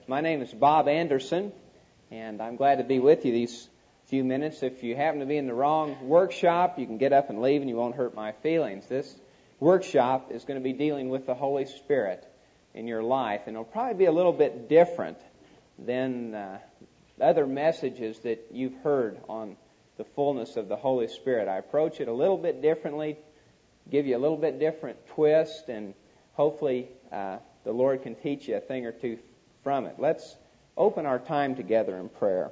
My name is Bob Anderson, and I'm glad to be with you these few minutes. If you happen to be in the wrong workshop, you can get up and leave and you won't hurt my feelings. This workshop is going to be dealing with the Holy Spirit in your life, and it'll probably be a little bit different than other messages that you've heard on the fullness of the Holy Spirit. I approach it a little bit differently, give you a little bit different twist, and hopefully the Lord can teach you a thing or two from it. Let's open our time together in prayer.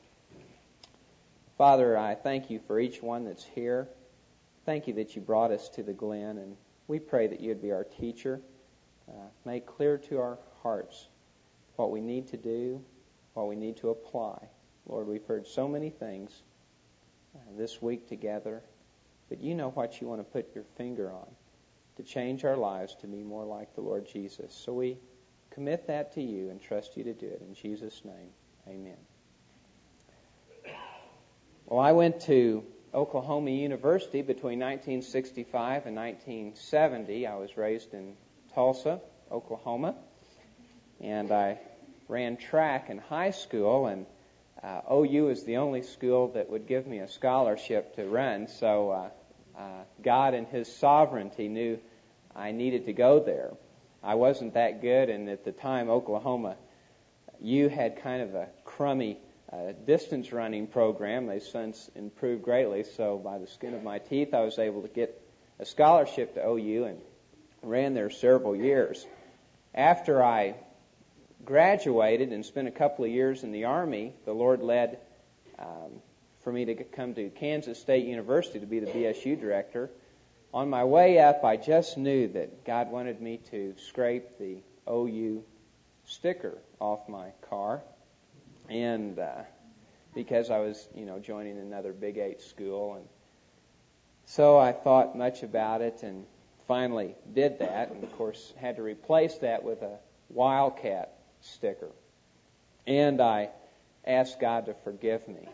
Father, I thank you for each one that's here. Thank you that you brought us to the Glen, and we pray that you'd be our teacher. Make clear to our hearts what we need to do, what we need to apply. Lord, we've heard so many things this week together, but you know what you want to put your finger on to change our lives to be more like the Lord Jesus. So we commit that to you and trust you to do it. In Jesus' name, amen. Well, I went to Oklahoma University between 1965 and 1970. I was raised in Tulsa, Oklahoma, and I ran track in high school, and OU is the only school that would give me a scholarship to run, so God in His sovereignty knew I needed to go there. I wasn't that good, and at the time, Oklahoma U had kind of a crummy distance running program. They've since improved greatly, so by the skin of my teeth, I was able to get a scholarship to OU and ran there several years. After I graduated and spent a couple of years in the Army, the Lord led for me to come to Kansas State University to be the BSU director. On my way up, I just knew that God wanted me to scrape the OU sticker off my car, and because I was, joining another Big 8 school, and so I thought much about it and finally did that, and of course had to replace that with a Wildcat sticker. And I asked God to forgive me.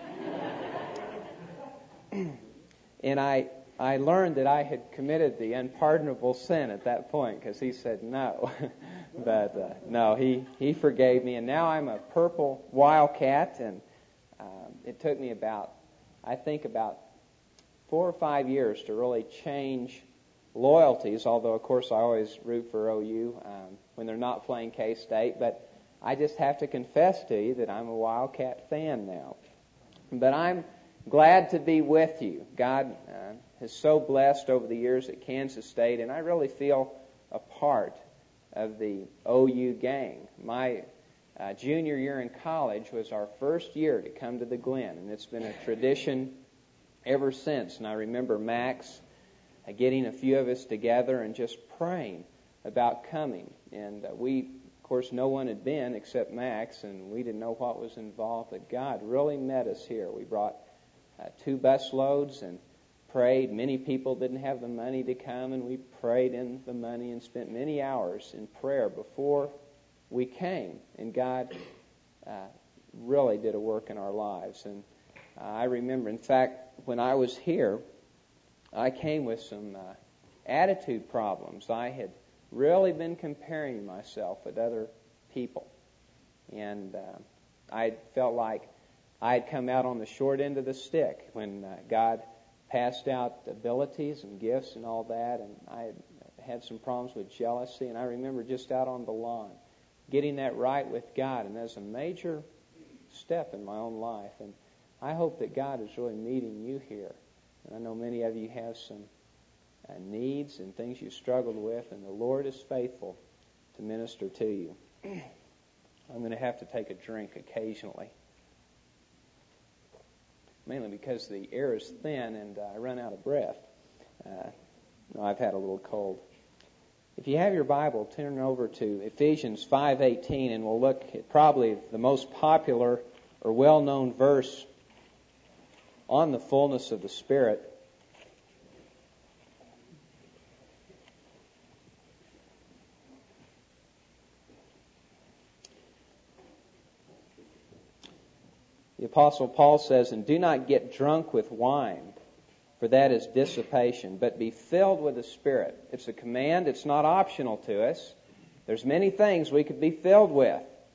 And I learned that I had committed the unpardonable sin at that point, because He said no. But no, He forgave me, and now I'm a purple Wildcat, and it took me about 4 or 5 years to really change loyalties, although of course I always root for OU when they're not playing K-State, but I just have to confess to you that I'm a Wildcat fan now. But I'm glad to be with you. God has so blessed over the years at Kansas State, and I really feel a part of the OU gang. My junior year in college was our first year to come to the Glen, and it's been a tradition ever since. And I remember Max getting a few of us together and just praying about coming. And we, of course, no one had been except Max, and we didn't know what was involved, but God really met us here. We brought 2 bus loads and prayed. Many people didn't have the money to come, and we prayed in the money and spent many hours in prayer before we came. And God really did a work in our lives. And I remember, in fact, when I was here, I came with some attitude problems. I had really been comparing myself with other people. And I felt like I had come out on the short end of the stick when God passed out abilities and gifts and all that, and I had some problems with jealousy, and I remember just out on the lawn getting that right with God, and that's a major step in my own life, and I hope that God is really meeting you here. And I know many of you have some needs and things you struggled with, and the Lord is faithful to minister to you. I'm going to have to take a drink occasionally, mainly because the air is thin and I run out of breath. I've had a little cold. If you have your Bible, turn over to Ephesians 5:18, and we'll look at probably the most popular or well-known verse on the fullness of the Spirit. The Apostle Paul says, "And do not get drunk with wine, for that is dissipation, but be filled with the Spirit." It's a command. It's not optional to us. There's many things we could be filled with.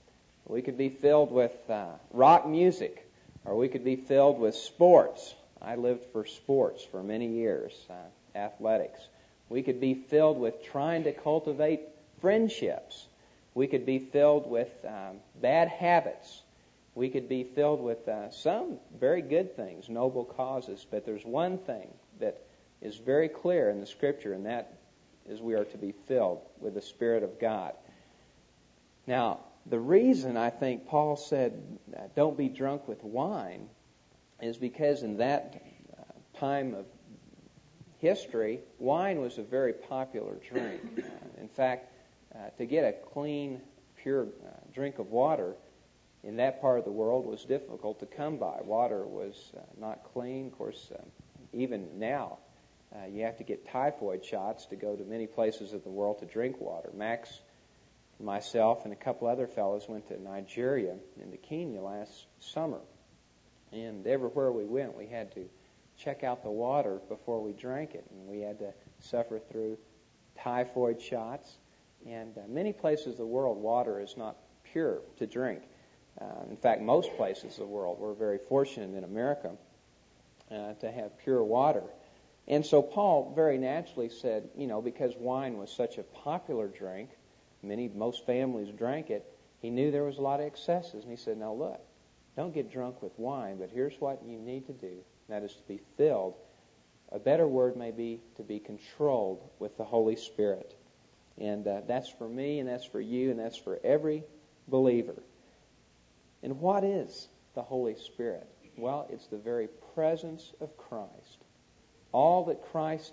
We could be filled with rock music, or we could be filled with sports. I lived for sports for many years, athletics. We could be filled with trying to cultivate friendships. We could be filled with bad habits. We could be filled with some very good things, noble causes. But there's one thing that is very clear in the Scripture, and that is we are to be filled with the Spirit of God. Now, the reason I think Paul said, don't be drunk with wine, is because in that time of history, wine was a very popular drink. In fact, to get a clean, pure drink of water in that part of the world was difficult to come by. Water was not clean. Of course, even now, you have to get typhoid shots to go to many places of the world to drink water. Max, myself, and a couple other fellows went to Nigeria and to Kenya last summer. And everywhere we went, we had to check out the water before we drank it. And we had to suffer through typhoid shots. And many places of the world, water is not pure to drink. In fact, most places of the world, we're very fortunate in America to have pure water. And so Paul very naturally said, because wine was such a popular drink, most families drank it, he knew there was a lot of excesses. And he said, now look, don't get drunk with wine, but here's what you need to do. And that is to be filled. A better word may be to be controlled with the Holy Spirit. And that's for me, and that's for you, and that's for every believer. And what is the Holy Spirit? Well, it's the very presence of Christ. All that Christ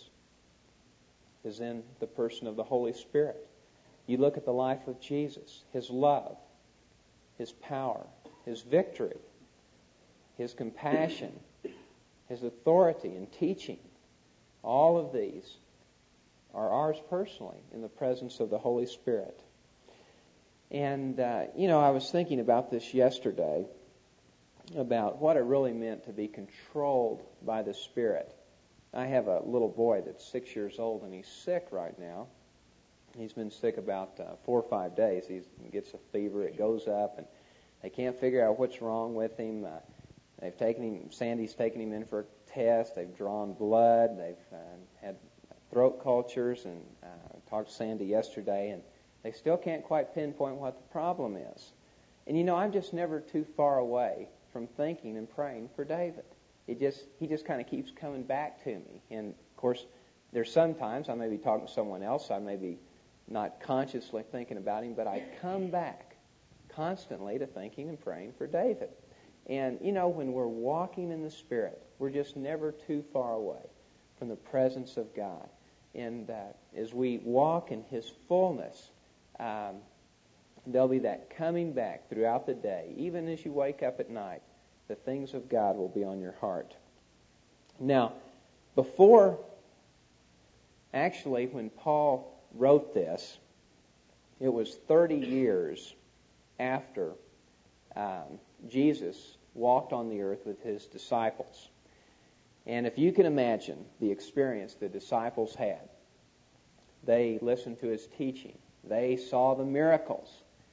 is in the person of the Holy Spirit. You look at the life of Jesus, His love, His power, His victory, His compassion, His authority and teaching. All of these are ours personally in the presence of the Holy Spirit. And, I was thinking about this yesterday, about what it really meant to be controlled by the Spirit. I have a little boy that's 6 years old, and he's sick right now. He's been sick about 4 or 5 days. He gets a fever, it goes up, and they can't figure out what's wrong with him. Sandy's taken him in for a test. They've drawn blood. They've had throat cultures, and I talked to Sandy yesterday, and they still can't quite pinpoint what the problem is. And I'm just never too far away from thinking and praying for David. He just kind of keeps coming back to me. And of course, there's sometimes I may be talking to someone else, I may be not consciously thinking about him, but I come back constantly to thinking and praying for David. And when we're walking in the Spirit, we're just never too far away from the presence of God. And as we walk in His fullness, there'll be that coming back throughout the day. Even as you wake up at night, the things of God will be on your heart. Now, when Paul wrote this, it was 30 years after Jesus walked on the earth with His disciples. And if you can imagine the experience the disciples had, they listened to His teaching. They saw the miracles.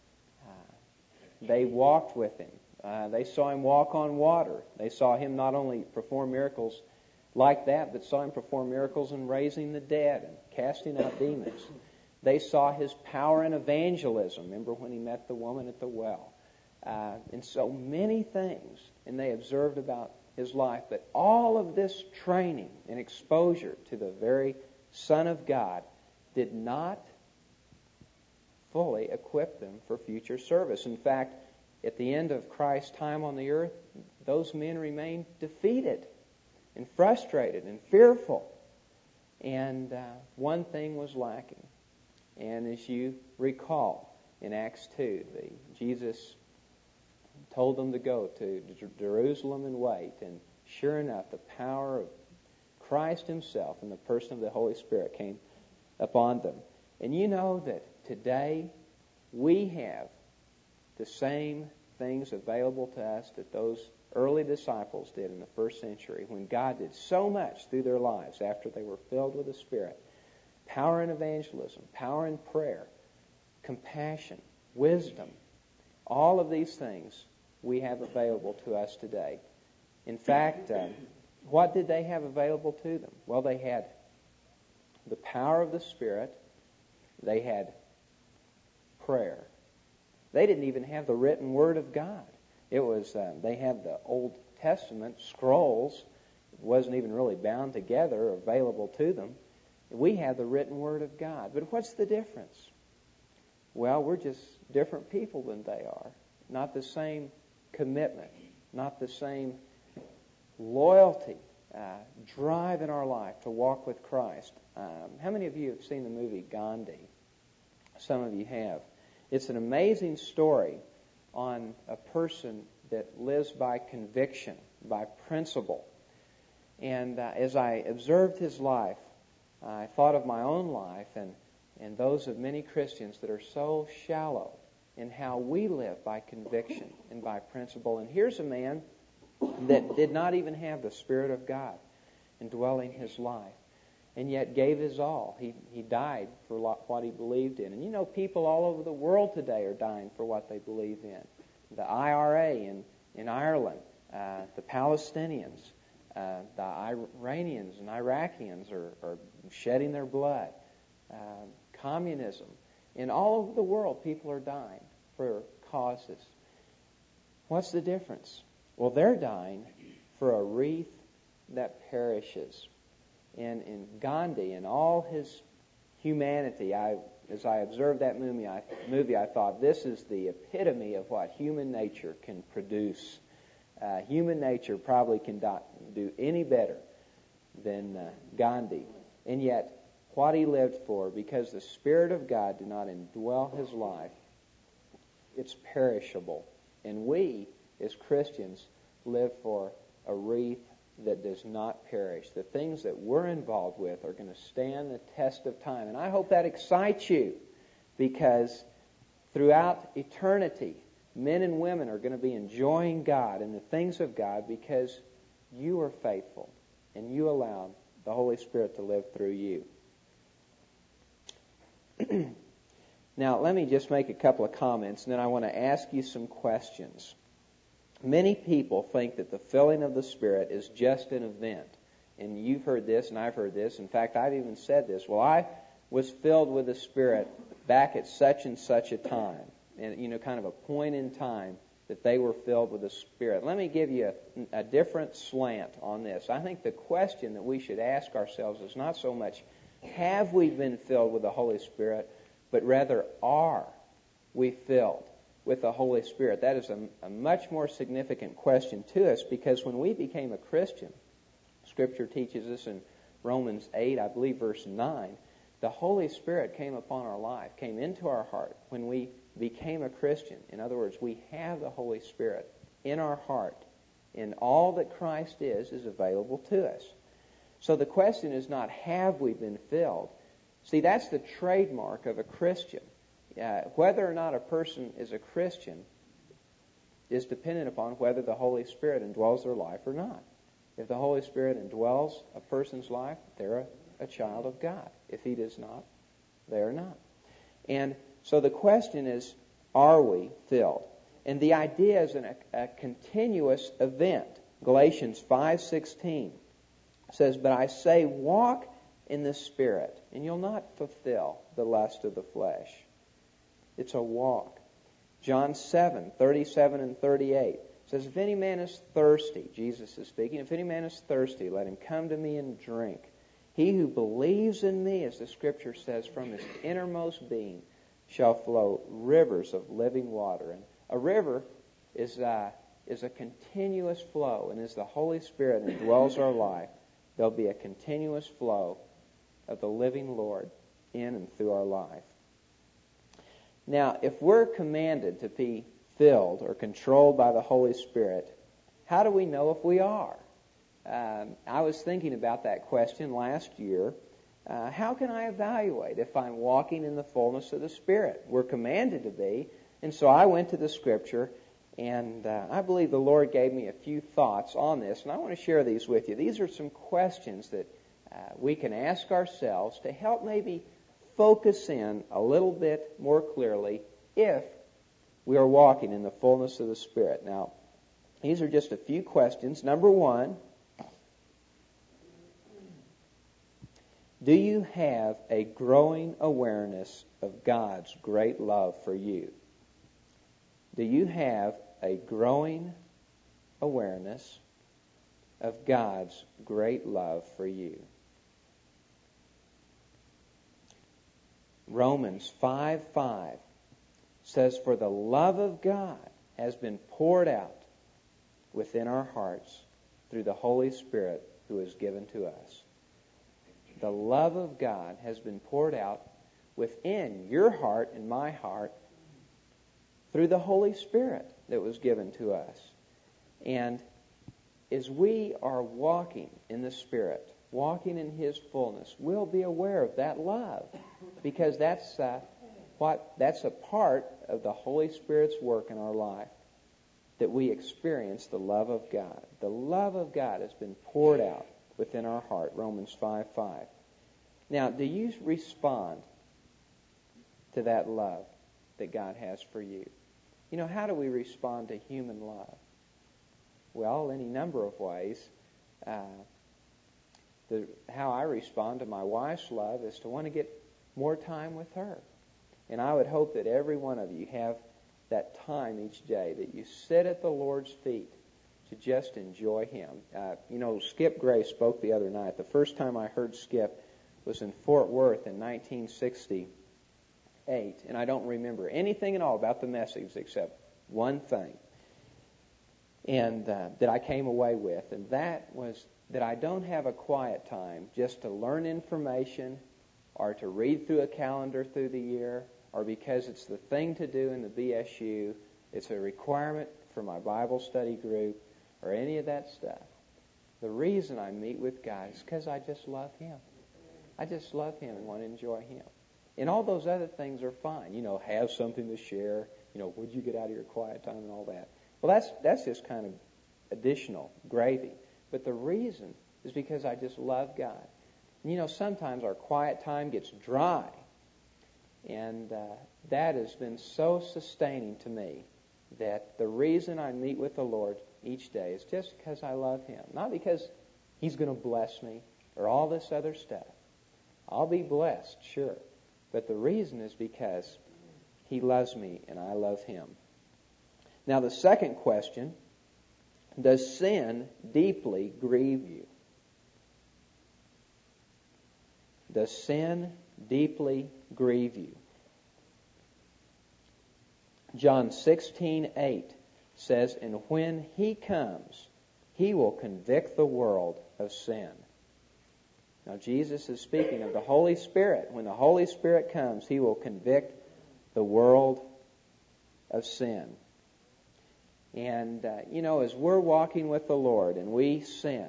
They walked with Him. They saw Him walk on water. They saw Him not only perform miracles like that, but saw Him perform miracles in raising the dead and casting out demons. They saw His power in evangelism. Remember when He met the woman at the well? And so many things, and they observed about His life. But all of this training and exposure to the very Son of God did not fully equip them for future service. In fact, at the end of Christ's time on the earth, those men remained defeated and frustrated and fearful. And one thing was lacking. And as you recall, in Acts 2, Jesus told them to go to Jerusalem and wait. And sure enough, the power of Christ Himself and the person of the Holy Spirit came upon them. And you know that today we have the same things available to us that those early disciples did in the first century, when God did so much through their lives after they were filled with the Spirit. Power in evangelism, power in prayer, compassion, wisdom. All of these things we have available to us today. In fact, what did they have available to them? Well, they had the power of the Spirit. They had prayer. They didn't even have the written Word of God. It was they had the Old Testament scrolls. It wasn't even really bound together or available to them. We have the written Word of God. But what's the difference? Well, we're just different people than they are. Not the same commitment, not the same loyalty, drive in our life to walk with Christ. How many of you have seen the movie Gandhi? Some of you have. It's an amazing story on a person that lives by conviction, by principle. And as I observed his life, I thought of my own life and those of many Christians that are so shallow in how we live by conviction and by principle. And here's a man that did not even have the Spirit of God indwelling his life, and yet gave his all. He died for what he believed in. And you know, people all over the world today are dying for what they believe in. The IRA in Ireland, the Palestinians, the Iranians and Iraqians are shedding their blood. Communism. And all over the world, people are dying for causes. What's the difference? Well, they're dying for a wreath that perishes. And in Gandhi, in all his humanity, as I observed that movie, I thought, this is the epitome of what human nature can produce. Human nature probably cannot do any better than Gandhi. And yet, what he lived for, because the Spirit of God did not indwell his life, it's perishable. And we, as Christians, live for a wreath that does not perish. The things that we're involved with are going to stand the test of time. And I hope that excites you, because throughout eternity, men and women are going to be enjoying God and the things of God because you are faithful and you allowed the Holy Spirit to live through you. Now, let me just make a couple of comments, and then I want to ask you some questions. Many people think that the filling of the Spirit is just an event. And you've heard this, and I've heard this. In fact, I've even said this. Well, I was filled with the Spirit back at such and such a time. And, you know, kind of a point in time that they were filled with the Spirit. Let me give you a different slant on this. I think the question that we should ask ourselves is not so much, have we been filled with the Holy Spirit, but rather, are we filled with the Holy Spirit? That is a much more significant question to us, because when we became a Christian, Scripture teaches us in Romans 8, I believe verse 9, the Holy Spirit came upon our life, came into our heart when we became a Christian. In other words, we have the Holy Spirit in our heart, and all that Christ is available to us. So the question is not, have we been filled? See, that's the trademark of a Christian. Whether or not a person is a Christian is dependent upon whether the Holy Spirit indwells their life or not. If the Holy Spirit indwells a person's life, they're a child of God. If He does not, they are not. And so the question is, are we filled? And the idea is a continuous event. Galatians 5:16 says, "But I say, walk in the Spirit, and you'll not fulfill the lust of the flesh." It's a walk. John 7:37 and 38 says, "If any man is thirsty," Jesus is speaking, "if any man is thirsty, let him come to me and drink. He who believes in me," as the Scripture says, "from his innermost being shall flow rivers of living water." And a river is a continuous flow, and as the Holy Spirit indwells our life, there'll be a continuous flow of the living Lord in and through our life. Now, if we're commanded to be filled or controlled by the Holy Spirit, how do we know if we are? I was thinking about that question last year. How can I evaluate if I'm walking in the fullness of the Spirit? We're commanded to be, and so I went to the Scripture, and I believe the Lord gave me a few thoughts on this, and I want to share these with you. These are some questions that we can ask ourselves to help maybe focus in a little bit more clearly if we are walking in the fullness of the Spirit. Now, these are just a few questions. Number one, do you have a growing awareness of God's great love for you? Do you have a growing awareness of God's great love for you? Romans 5:5 says, "For the love of God has been poured out within our hearts through the Holy Spirit who is given to us." The love of God has been poured out within your heart and my heart through the Holy Spirit that was given to us. And as we are walking in the Spirit, walking in His fullness, we'll be aware of that love, because that's a part of the Holy Spirit's work in our life, that we experience the love of God. The love of God has been poured out within our heart, Romans 5:5. Now, do you respond to that love that God has for you? You know, how do we respond to human love? Well, any number of ways. How I respond to my wife's love is to want to get more time with her. And I would hope that every one of you have that time each day, that you sit at the Lord's feet to just enjoy Him. Skip Gray spoke the other night. The first time I heard Skip was in Fort Worth in 1968, and I don't remember anything at all about the message except one thing, and that I came away with, and that was that I don't have a quiet time just to learn information or to read through a calendar through the year, or because it's the thing to do in the BSU, it's a requirement for my Bible study group, or any of that stuff. The reason I meet with God is because I just love Him. I just love Him and want to enjoy Him. And all those other things are fine. Have something to share. What'd you get out of your quiet time and all that? Well, that's just kind of additional gravy. But the reason is because I just love God. Sometimes our quiet time gets dry. And that has been so sustaining to me, that the reason I meet with the Lord each day is just because I love Him. Not because He's going to bless me or all this other stuff. I'll be blessed, sure. But the reason is because He loves me and I love Him. Now, the second question, does sin deeply grieve you? Does sin deeply grieve you? John 16:8 says, "And when He comes, He will convict the world of sin." Now, Jesus is speaking of the Holy Spirit. When the Holy Spirit comes, He will convict the world of sin. And, as we're walking with the Lord and we sin,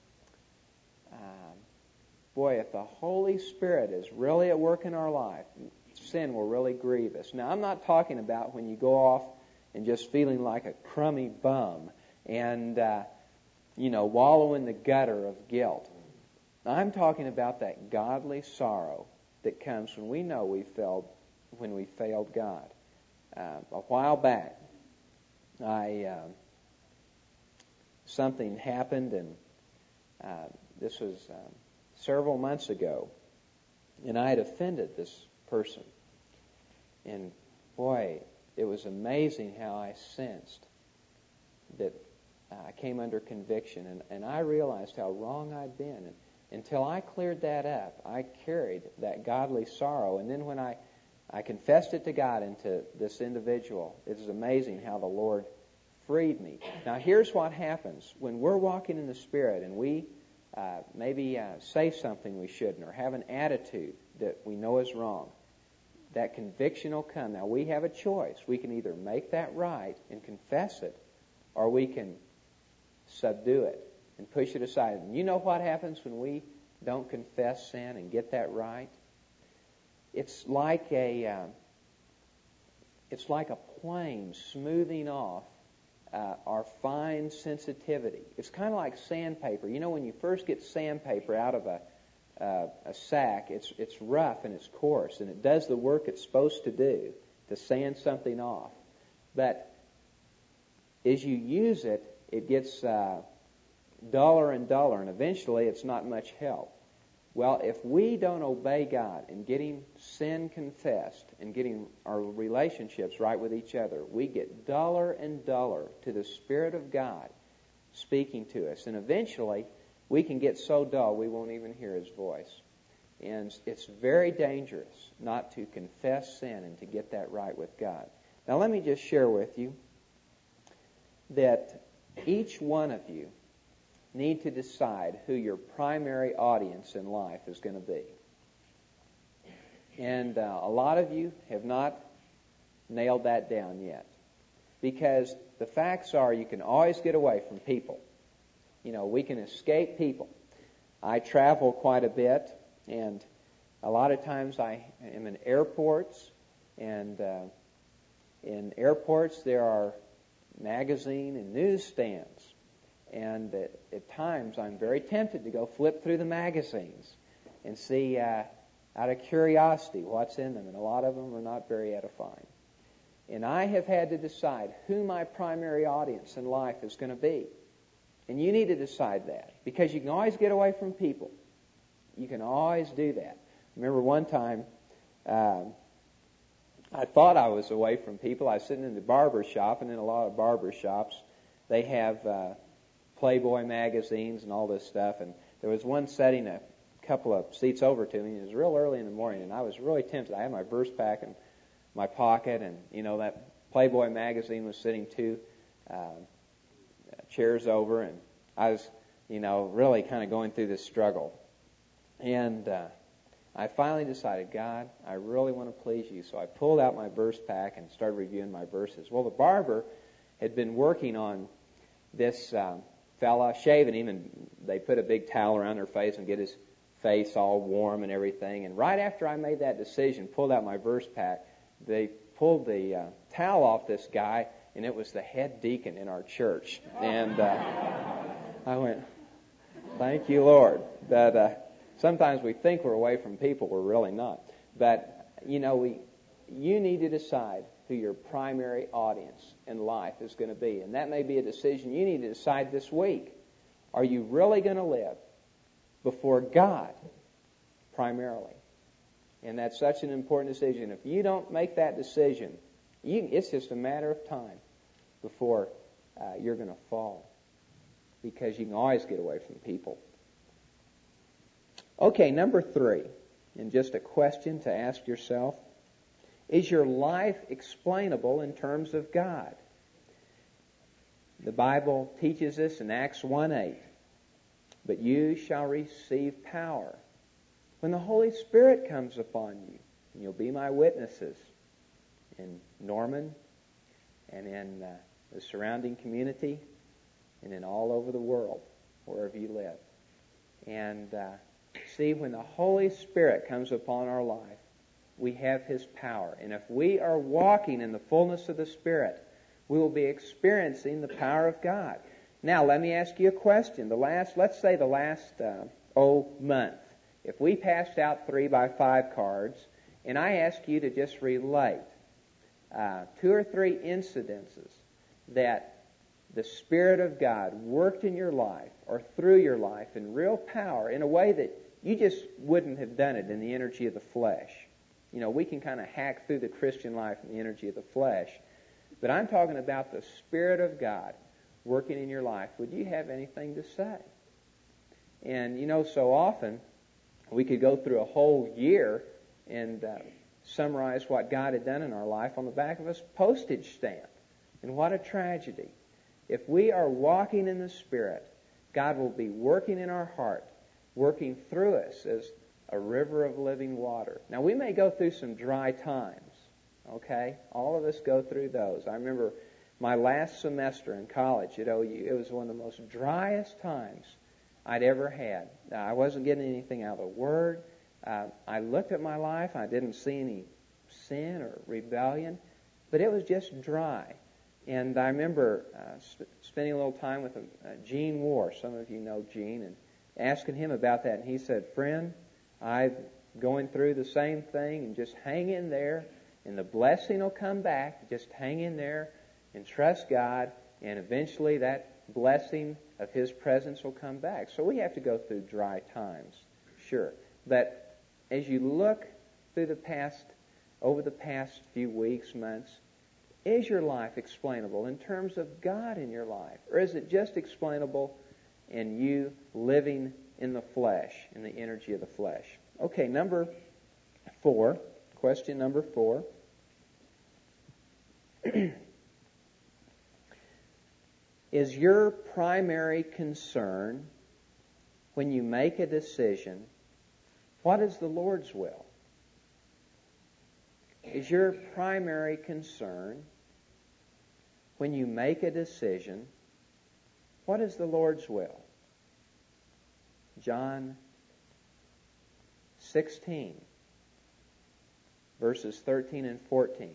if the Holy Spirit is really at work in our life, sin will really grieve us. Now, I'm not talking about when you go off and just feeling like a crummy bum and, wallow in the gutter of guilt. I'm talking about that godly sorrow that comes when we know we failed God. A while back, something happened, and this was several months ago, and I had offended this person. And boy, it was amazing how I sensed that I came under conviction, and I realized how wrong I'd been. And until I cleared that up, I carried that godly sorrow. And then when I confessed it to God and to this individual, it was amazing how the Lord freed me. Now, here's what happens. When we're walking in the Spirit and we maybe say something we shouldn't, or have an attitude that we know is wrong, that conviction will come. Now, we have a choice. We can either make that right and confess it, or we can subdue it and push it aside. And you know what happens when we don't confess sin and get that right? It's like a plane smoothing off our fine sensitivity. It's kind of like sandpaper. When you first get sandpaper out of a sack, it's rough and it's coarse, and it does the work it's supposed to do, to sand something off. But as you use it, it gets duller and duller, and eventually it's not much help. Well, if we don't obey God in getting sin confessed and getting our relationships right with each other, we get duller and duller to the Spirit of God speaking to us. And eventually, we can get so dull we won't even hear His voice. And it's very dangerous not to confess sin and to get that right with God. Now, let me just share with you that each one of you need to decide who your primary audience in life is going to be. And a lot of you have not nailed that down yet. Because the facts are you can always get away from people. You know, we can escape people. I travel quite a bit, and a lot of times I am in airports, and in airports there are magazine and newsstands. And at times I'm very tempted to go flip through the magazines and see, out of curiosity, what's in them. And a lot of them are not very edifying. And I have had to decide who my primary audience in life is going to be. And you need to decide that. Because you can always get away from people. You can always do that. I remember one time, I thought I was away from people. I was sitting in the barber shop, and in a lot of barber shops, they have Playboy magazines and all this stuff. And there was one setting a couple of seats over to me. It was real early in the morning, and I was really tempted. I had my verse pack in my pocket, and, you know, that Playboy magazine was sitting two chairs over, and I was, you know, really kind of going through this struggle. And I finally decided, God, I really want to please you. So I pulled out my verse pack and started reviewing my verses. Well, the barber had been working on this fella, shaving him, and they put a big towel around their face and get his face all warm and everything. And right after I made that decision, pulled out my verse pack, they pulled the towel off this guy, and it was the head deacon in our church. And I went, thank you, Lord. But sometimes we think we're away from people. We're really not. But, you know, you need to decide who your primary audience in life is going to be. And that may be a decision you need to decide this week. Are you really going to live before God primarily? And that's such an important decision. If you don't make that decision, it's just a matter of time before you're going to fall. Because you can always get away from people. Okay, number 3, and just a question to ask yourself. Is your life explainable in terms of God? The Bible teaches us in Acts 1:8, but you shall receive power when the Holy Spirit comes upon you, and you'll be my witnesses in Norman and in the surrounding community and in all over the world, wherever you live. And see, when the Holy Spirit comes upon our life, we have His power. And if we are walking in the fullness of the Spirit, we will be experiencing the power of God. Now, let me ask you a question. Let's say the last month, if we passed out 3x5 cards, and I ask you to just relate 2 or 3 incidences that the Spirit of God worked in your life or through your life in real power in a way that you just wouldn't have done it in the energy of the flesh. You know, we can kind of hack through the Christian life in the energy of the flesh. But I'm talking about the Spirit of God working in your life. Would you have anything to say? And, you know, so often we could go through a whole year and summarize what God had done in our life on the back of a postage stamp. And what a tragedy. If we are walking in the Spirit, God will be working in our heart, working through us as a river of living water. Now, we may go through some dry times, okay? All of us go through those. I remember my last semester in college at OU. It was one of the most driest times I'd ever had. I wasn't getting anything out of the Word. I looked at my life. I didn't see any sin or rebellion, but it was just dry. And I remember spending a little time with Gene War. Some of you know Gene, and asking him about that. And he said, friend, I'm going through the same thing, and just hang in there, and the blessing will come back. Just hang in there. and trust God, and eventually that blessing of His presence will come back. So we have to go through dry times, sure. But as you look through over the past few weeks, months, is your life explainable in terms of God in your life? Or is it just explainable in you living in the flesh, in the energy of the flesh? Okay, question number 4. Is your primary concern when you make a decision, what is the Lord's will? Is your primary concern when you make a decision, what is the Lord's will? John 16, verses 13 and 14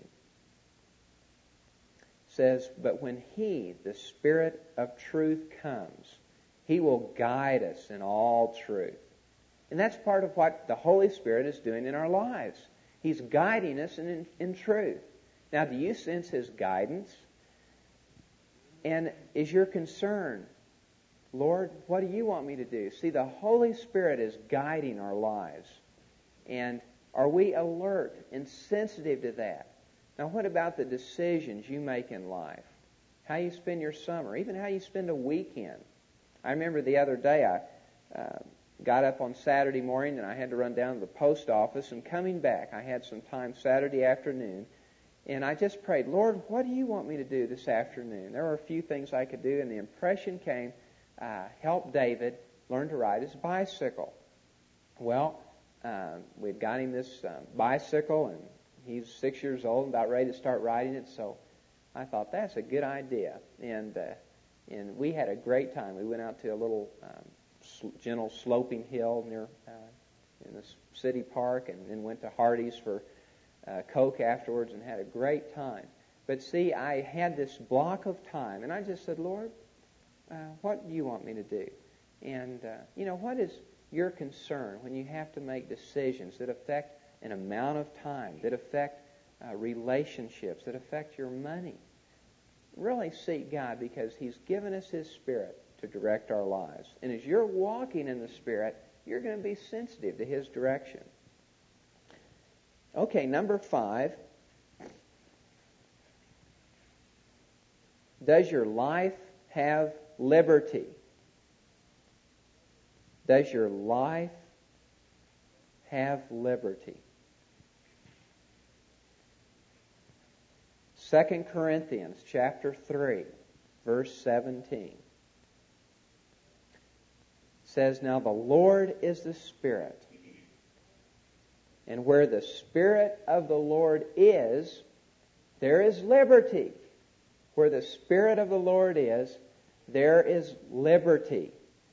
says, "But when He, the Spirit of truth, comes, He will guide us in all truth." And that's part of what the Holy Spirit is doing in our lives. He's guiding us in truth. Now, do you sense His guidance? And is your concern, Lord, what do you want me to do? See, the Holy Spirit is guiding our lives. And are we alert and sensitive to that? Now, what about the decisions you make in life? How you spend your summer, even how you spend a weekend. I remember the other day I got up on Saturday morning and I had to run down to the post office, and coming back I had some time Saturday afternoon, and I just prayed, Lord, what do you want me to do this afternoon? There were a few things I could do, and the impression came, help David learn to ride his bicycle. Well, we'd got him this bicycle, and he's 6 years old, about ready to start riding it, so I thought that's a good idea. And we had a great time. We went out to a little gentle sloping hill near in the city park, and then went to Hardee's for Coke afterwards and had a great time. But see, I had this block of time, and I just said, Lord, what do you want me to do? And, what is your concern when you have to make decisions that affect an amount of time, that affect relationships, that affect your money? Really seek God, because He's given us His Spirit to direct our lives. And as you're walking in the Spirit, you're going to be sensitive to His direction. Okay, number 5. Does your life have liberty? Does your life have liberty? 2 Corinthians chapter 3, verse 17 says, "Now the Lord is the Spirit, and where the Spirit of the Lord is, there is liberty." Where the Spirit of the Lord is, there is liberty.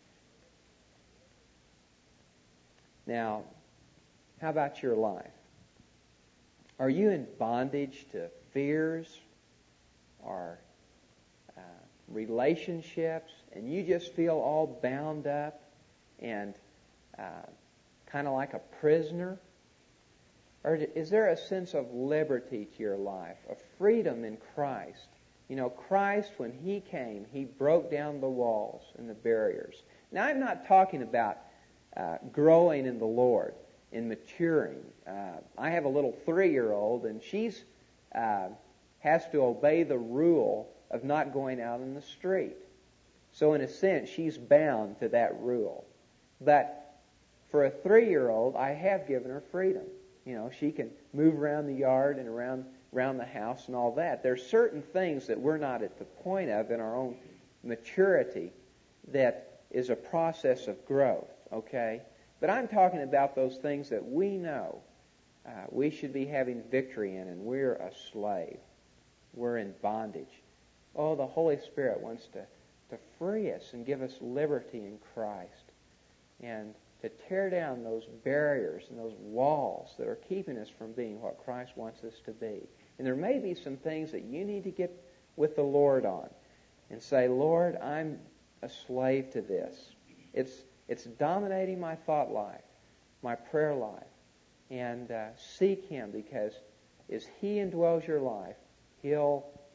Now, how about your life? Are you in bondage to fears or relationships, and you just feel all bound up and kind of like a prisoner? Or is there a sense of liberty to your life, of freedom in Christ? You know, Christ, when He came, He broke down the walls and the barriers. Now, I'm not talking about growing in the Lord, in maturing. I have a little 3-year-old, and she's has to obey the rule of not going out in the street. So in a sense, she's bound to that rule. But for a 3-year-old, I have given her freedom. You know, she can move around the yard and around the house and all that. There's certain things that we're not at the point of in our own maturity that is a process of growth, okay? But I'm talking about those things that we know we should be having victory in, and we're a slave. We're in bondage. Oh, the Holy Spirit wants to free us and give us liberty in Christ, and to tear down those barriers and those walls that are keeping us from being what Christ wants us to be. And there may be some things that you need to get with the Lord on and say, Lord, I'm a slave to this. It's dominating my thought life, my prayer life. And seek Him, because as He indwells your life, He'll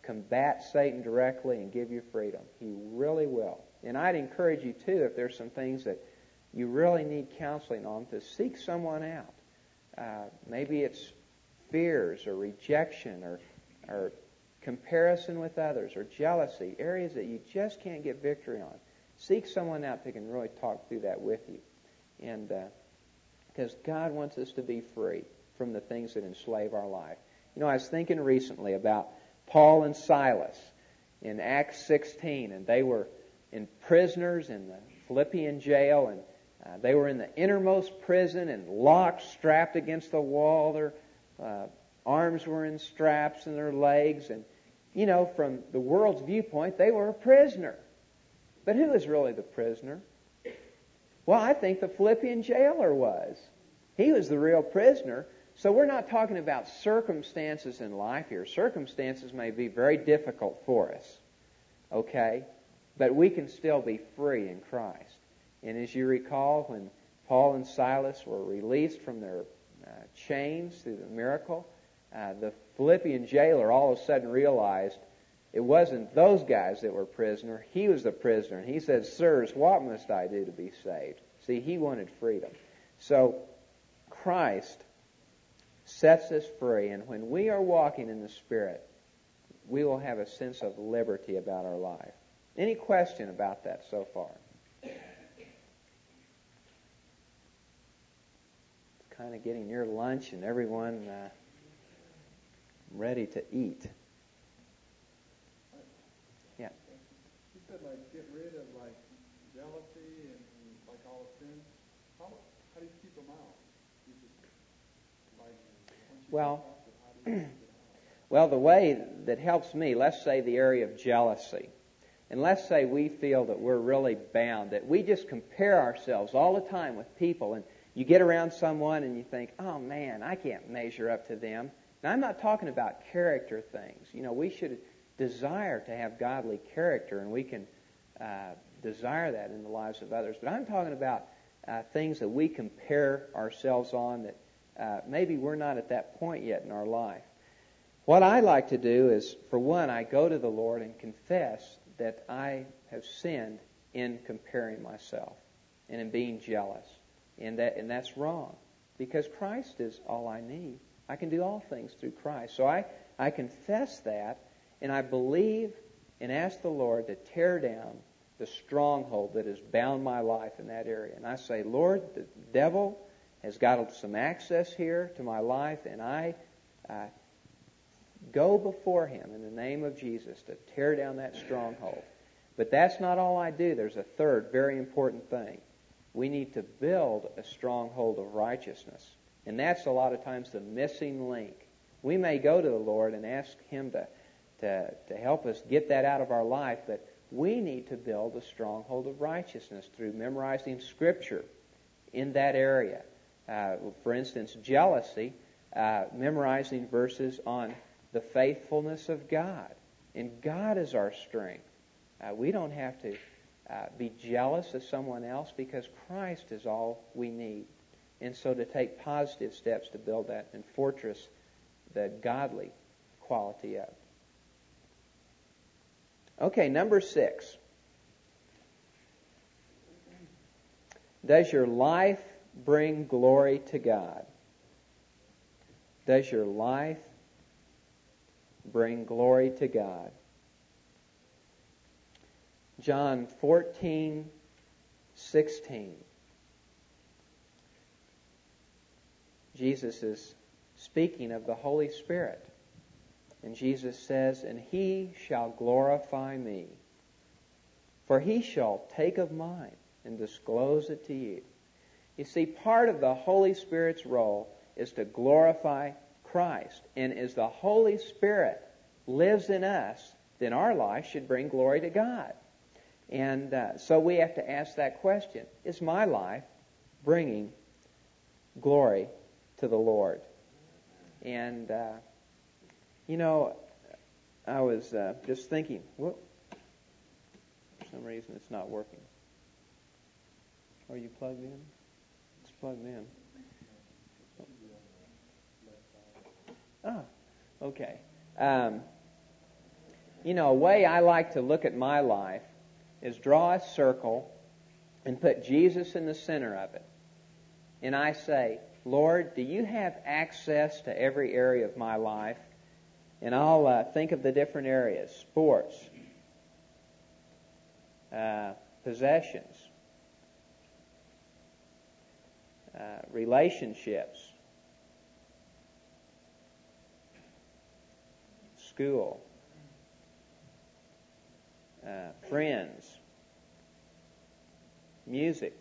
combat Satan directly and give you freedom. He really will. And I'd encourage you, too, if there's some things that you really need counseling on, to seek someone out. Maybe it's fears or rejection or comparison with others or jealousy, areas that you just can't get victory on. Seek someone out that can really talk through that with you. And because God wants us to be free from the things that enslave our life. You know, I was thinking recently about Paul and Silas in Acts 16, and they were prisoners in the Philippian jail, and they were in the innermost prison and locked, strapped against the wall. Their arms were in straps in their legs, and, you know, from the world's viewpoint, they were a prisoner. But who is really the prisoner? Well, I think the Philippian jailer was. He was the real prisoner. So we're not talking about circumstances in life here. Circumstances may be very difficult for us, okay? But we can still be free in Christ. And as you recall, when Paul and Silas were released from their chains through the miracle, the Philippian jailer all of a sudden realized it wasn't those guys that were prisoner. He was the prisoner. And he said, "Sirs, what must I do to be saved?" See, he wanted freedom. So Christ sets us free, and when we are walking in the Spirit, we will have a sense of liberty about our life. Any question about that so far? It's kind of getting near lunch and everyone ready to eat. Yeah. You said, like, get rid of, like, jealousy and, like, all the sins. How do you keep them out? You just, like, once you Well, get past it, how do you keep it out? well, the way that helps me, let's say the area of jealousy. And let's say we feel that we're really bound, that we just compare ourselves all the time with people. And you get around someone and you think, "Oh, man, I can't measure up to them." Now, I'm not talking about character things. You know, we should desire to have godly character, and we can desire that in the lives of others. But I'm talking about things that we compare ourselves on that maybe we're not at that point yet in our life. What I like to do is, for one, I go to the Lord and confess that I have sinned in comparing myself and in being jealous. And that's wrong, because Christ is all I need. I can do all things through Christ. So I confess that, and I believe and ask the Lord to tear down the stronghold that has bound my life in that area. And I say, "Lord, the devil has got some access here to my life, and I go before him in the name of Jesus to tear down that stronghold." But that's not all I do. There's a third very important thing. We need to build a stronghold of righteousness. And that's a lot of times the missing link. We may go to the Lord and ask him to help us get that out of our life, but we need to build a stronghold of righteousness through memorizing Scripture in that area. For instance, jealousy, memorizing verses on the faithfulness of God. And God is our strength. We don't have to be jealous of someone else, because Christ is all we need. And so to take positive steps to build that and fortress the godly quality up. Okay, number 6. Does your life bring glory to God? Does your life bring glory to God? John 14:16. Jesus is speaking of the Holy Spirit. And Jesus says, "And he shall glorify me, for he shall take of mine and disclose it to you." You see, part of the Holy Spirit's role is to glorify Christ. And as the Holy Spirit lives in us, then our life should bring glory to God. And so we have to ask that question: is my life bringing glory to the Lord? And, you know, I was just thinking, for some reason it's not working. Are you plugged in? It's plugged in. Okay. A way I like to look at my life is draw a circle and put Jesus in the center of it. And I say, Lord, do you have access to every area of my life? And I'll think of the different areas: sports, possessions, relationships, school, friends, music,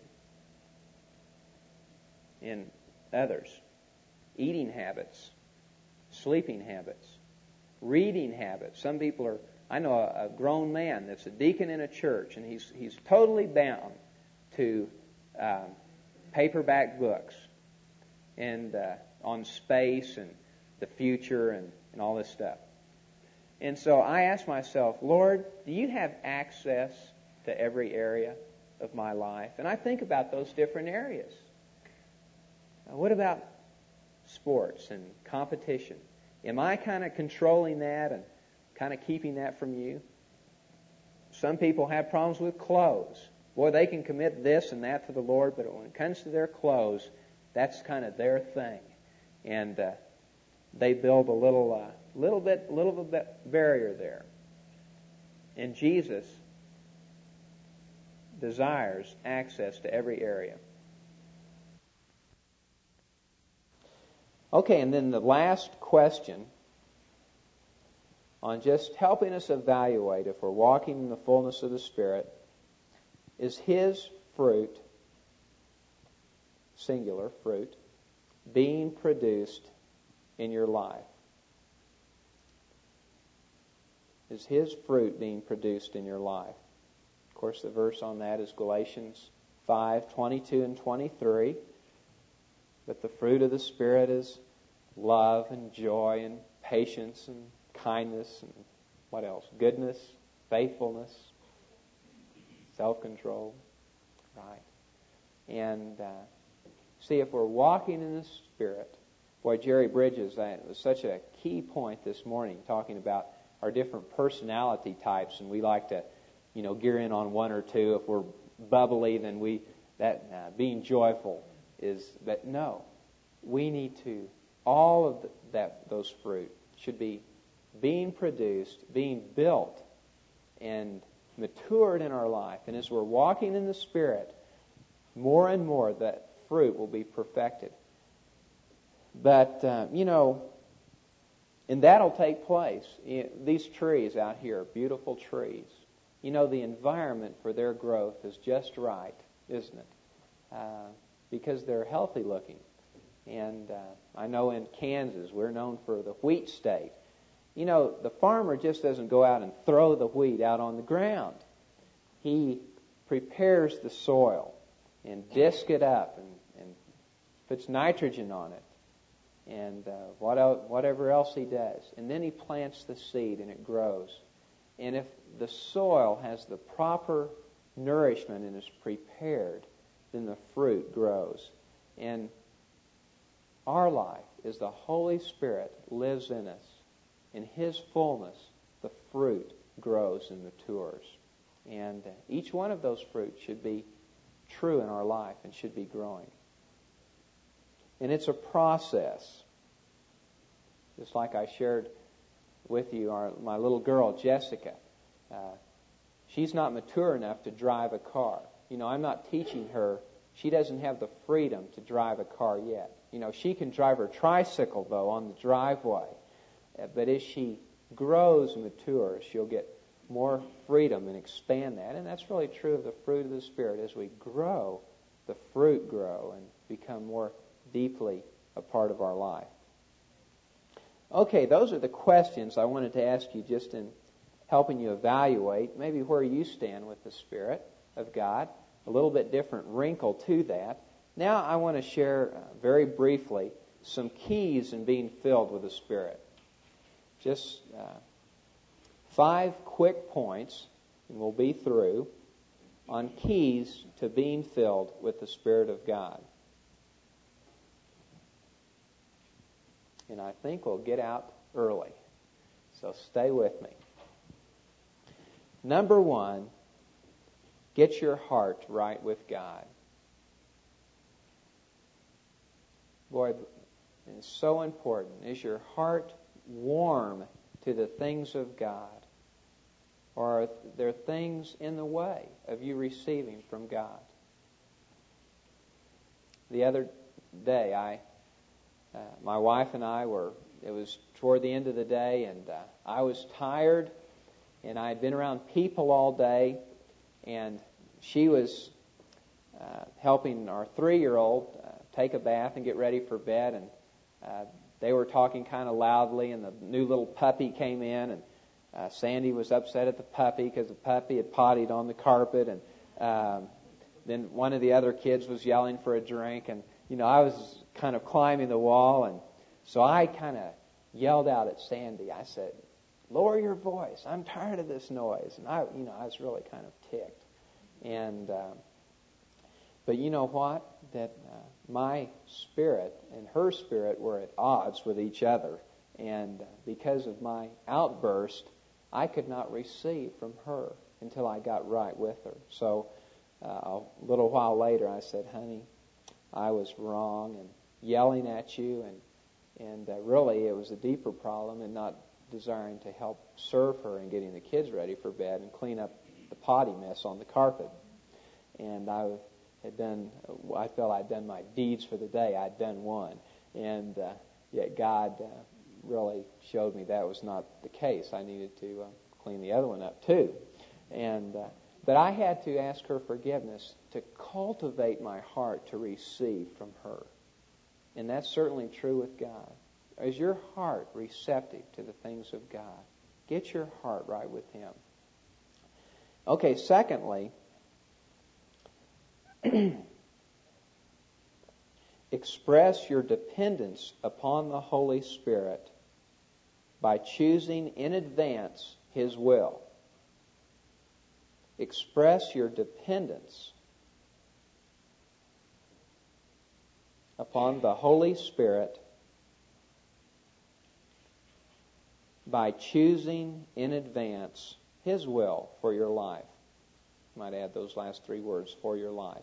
and others, eating habits, sleeping habits, reading habits. Some people are, I know a grown man that's a deacon in a church, and he's totally bound to paperback books and on space and the future and all this stuff. And so I ask myself, Lord, do you have access to every area of my life? And I think about those different areas. What about sports and competition? Am I kind of controlling that and kind of keeping that from you? Some people have problems with clothes. Boy, they can commit this and that to the Lord, but when it comes to their clothes, that's kind of their thing. And they build a little bit barrier there. And Jesus desires access to every area. Okay, and then the last question on just helping us evaluate if we're walking in the fullness of the Spirit is His fruit, singular fruit, being produced in your life? Is His fruit being produced in your life? Of course, the verse on that is Galatians 5:22 and 23. But the fruit of the Spirit is love and joy and patience and kindness and what else? Goodness, faithfulness, self-control. Right. And see, if we're walking in the Spirit, boy, Jerry Bridges, that was such a key point this morning, talking about our different personality types, and we like to, gear in on one or two. If we're bubbly, then being joyful is. But no, we need to. All of those fruit should be being produced, being built, and matured in our life. And as we're walking in the Spirit, more and more that fruit will be perfected. But, and that'll take place. These trees out here, beautiful trees, the environment for their growth is just right, isn't it? Because they're healthy looking. And I know in Kansas, we're known for the wheat state. The farmer just doesn't go out and throw the wheat out on the ground. He prepares the soil and discs it up and puts nitrogen on it and whatever else he does. And then he plants the seed and it grows. And if the soil has the proper nourishment and is prepared, then the fruit grows. And our life is the Holy Spirit lives in us. In His fullness, the fruit grows and matures. And each one of those fruits should be true in our life and should be growing. And it's a process. Just like I shared with you, my little girl, Jessica. She's not mature enough to drive a car. I'm not teaching her. She doesn't have the freedom to drive a car yet. She can drive her tricycle, though, on the driveway. But as she grows and matures, she'll get more freedom and expand that. And that's really true of the fruit of the Spirit. As we grow, the fruit grow and become more deeply a part of our life. Okay, those are the questions I wanted to ask you just in helping you evaluate maybe where you stand with the Spirit of God. A little bit different wrinkle to that. Now I want to share very briefly some keys in being filled with the Spirit. Just 5 quick points, and we'll be through, on keys to being filled with the Spirit of God. And I think we'll get out early, so stay with me. Number one, get your heart right with God. Boy, it's so important. Is your heart warm to the things of God? Or are there things in the way of you receiving from God? The other day, my wife and I it was toward the end of the day, and I was tired, and I had been around people all day, and she was helping our 3-year-old take a bath and get ready for bed, and they were talking kind of loudly, and the new little puppy came in, and Sandy was upset at the puppy because the puppy had pottied on the carpet, and then one of the other kids was yelling for a drink, and I was kind of climbing the wall, and so I kind of yelled out at Sandy. I said, "Lower your voice. I'm tired of this noise." And I was really kind of ticked. And but you know what? That my spirit and her spirit were at odds with each other, and because of my outburst, I could not receive from her until I got right with her. So a little while later, I said, "Honey, I was wrong and yelling at you, and really it was a deeper problem in not desiring to help serve her in getting the kids ready for bed and clean up the potty mess on the carpet. And I felt I'd done my deeds for the day. I'd done one. And yet God really showed me that was not the case. I needed to clean the other one up too. But I had to ask her forgiveness to cultivate my heart to receive from her. And that's certainly true with God. Is your heart receptive to the things of God? Get your heart right with Him. Okay, secondly, express your dependence upon the Holy Spirit by choosing in advance His will. Express your dependence upon the Holy Spirit by choosing in advance His will for your life. You might add those last 3 words, for your life.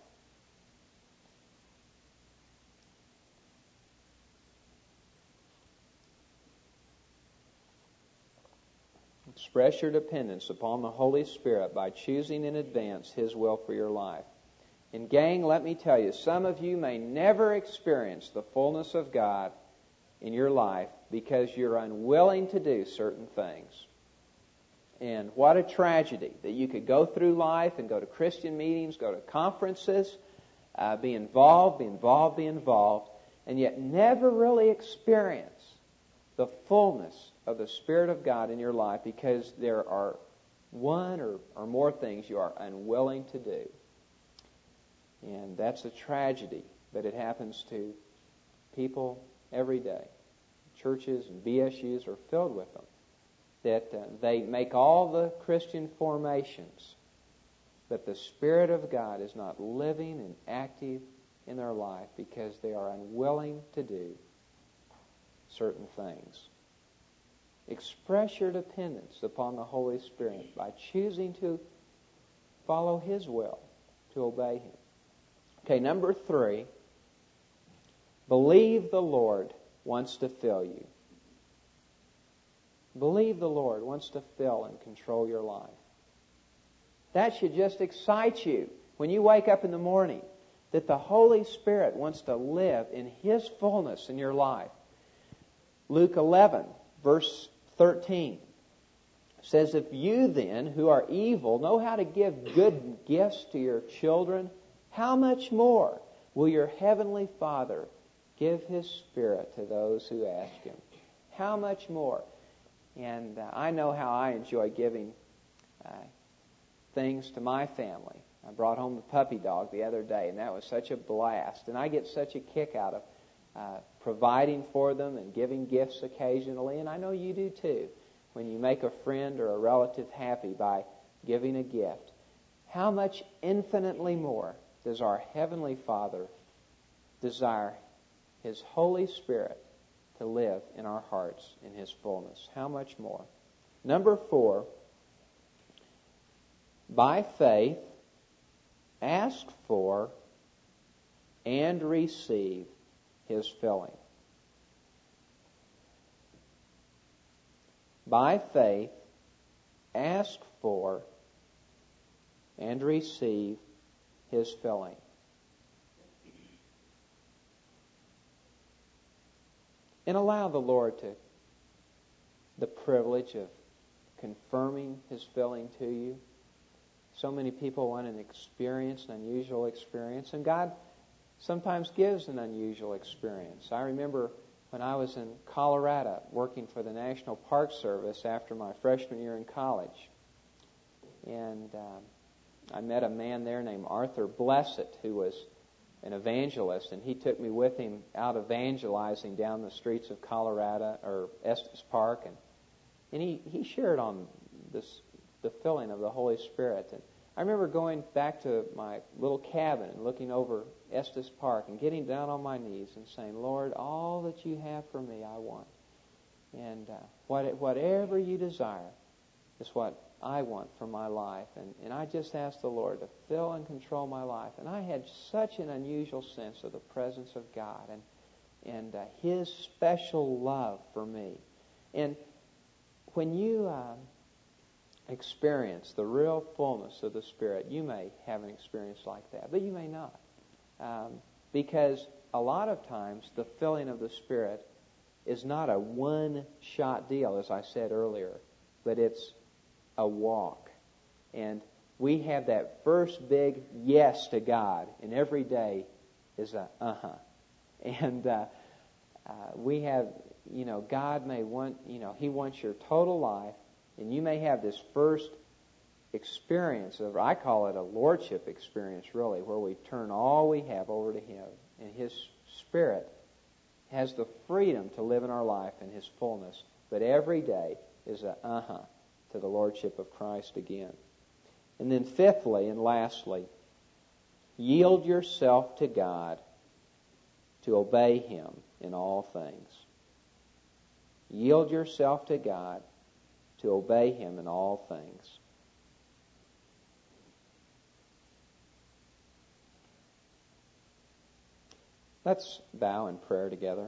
Express your dependence upon the Holy Spirit by choosing in advance His will for your life. And gang, let me tell you, some of you may never experience the fullness of God in your life because you're unwilling to do certain things. And what a tragedy that you could go through life and go to Christian meetings, go to conferences, be involved, and yet never really experience the fullness of the Spirit of God in your life because there are one or more things you are unwilling to do. And that's a tragedy, but it happens to people every day. Churches and BSUs are filled with them. That they make all the Christian formations, but the Spirit of God is not living and active in their life because they are unwilling to do certain things. Express your dependence upon the Holy Spirit by choosing to follow His will, to obey Him. Okay, number 3, believe the Lord wants to fill you. Believe the Lord wants to fill and control your life. That should just excite you when you wake up in the morning, that the Holy Spirit wants to live in His fullness in your life. Luke 11, verse 13 says, "If you then, who are evil, know how to give good gifts to your children, how much more will your heavenly Father give His Spirit to those who ask Him?" How much more? And I know how I enjoy giving things to my family. I brought home the puppy dog the other day, and that was such a blast. And I get such a kick out of providing for them and giving gifts occasionally, and I know you do too, when you make a friend or a relative happy by giving a gift. How much infinitely more does our Heavenly Father desire His Holy Spirit to live in our hearts in His fullness? How much more? Number 4, by faith, ask for and receive His filling. By faith, ask for and receive His filling. And allow the Lord the privilege of confirming His filling to you. So many people want an experience, an unusual experience, and God sometimes gives an unusual experience. I remember when I was in Colorado working for the National Park Service after my freshman year in college. And I met a man there named Arthur Blessett, who was an evangelist, and he took me with him out evangelizing down the streets of Colorado, or Estes Park, and he shared on the filling of the Holy Spirit. And I remember going back to my little cabin and looking over Estes Park and getting down on my knees and saying, Lord, all that you have for me, I want. And whatever you desire is what I want for my life. And I just asked the Lord to fill and control my life. And I had such an unusual sense of the presence of God and His special love for me. And when you experience the real fullness of the Spirit, you may have an experience like that, but you may not. Because a lot of times the filling of the Spirit is not a one-shot deal, as I said earlier, but it's a walk. And we have that first big yes to God, and every day is a And we have, God may want, He wants your total life, and you may have this first experience of, I call it a lordship experience, really, where we turn all we have over to Him, and His Spirit has the freedom to live in our life in His fullness. But every day is a to the lordship of Christ again. And then fifthly and lastly, yield yourself to God to obey Him in all things. Yield yourself to God to obey Him in all things. Let's bow in prayer together.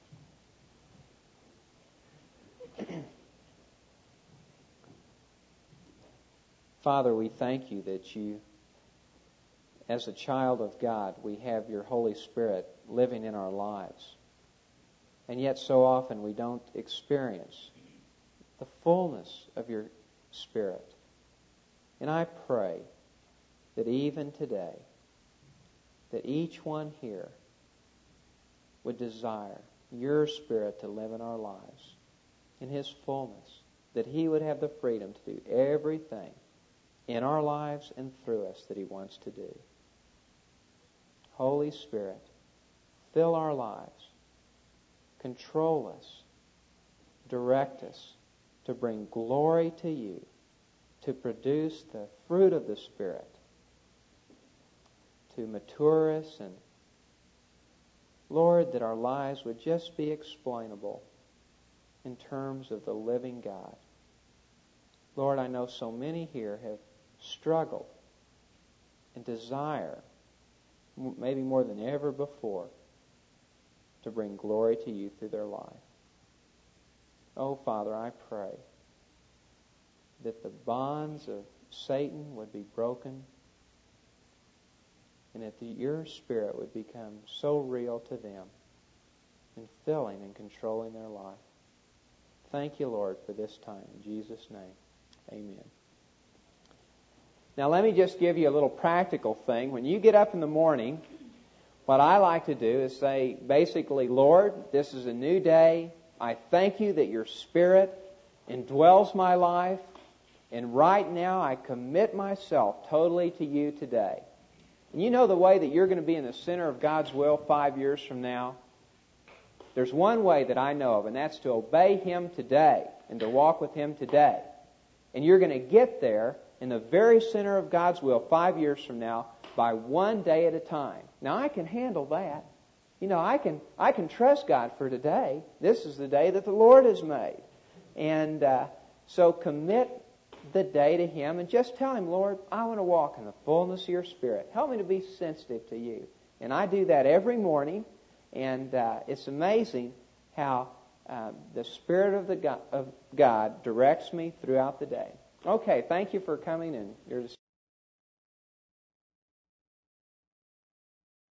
Father, we thank You that You, as a child of God, we have Your Holy Spirit living in our lives. And yet so often we don't experience the fullness of Your Spirit. And I pray that even today, that each one here would desire Your Spirit to live in our lives in His fullness, that He would have the freedom to do everything in our lives and through us that He wants to do. Holy Spirit, fill our lives, control us, direct us to bring glory to You, to produce the fruit of the Spirit, to mature us, and Lord, that our lives would just be explainable in terms of the living God. Lord, I know so many here have struggled and desire, maybe more than ever before, to bring glory to You through their life. Oh, Father, I pray that the bonds of Satan would be broken and that Your Spirit would become so real to them in filling and controlling their life. Thank You, Lord, for this time. In Jesus' name, amen. Now let me just give you a little practical thing. When you get up in the morning, what I like to do is say, basically, Lord, this is a new day. I thank You that Your Spirit indwells my life. And right now I commit myself totally to You today. And you know the way that you're going to be in the center of God's will 5 years from now? There's one way that I know of, and that's to obey Him today and to walk with Him today. And you're going to get there in the very center of God's will 5 years from now by one day at a time. Now, I can handle that. I can trust God for today. This is the day that the Lord has made. And so commit the day to Him and just tell Him, Lord, I want to walk in the fullness of Your Spirit. Help me to be sensitive to You. And I do that every morning, and it's amazing how the Spirit of God directs me throughout the day. Okay, thank you for coming, and you're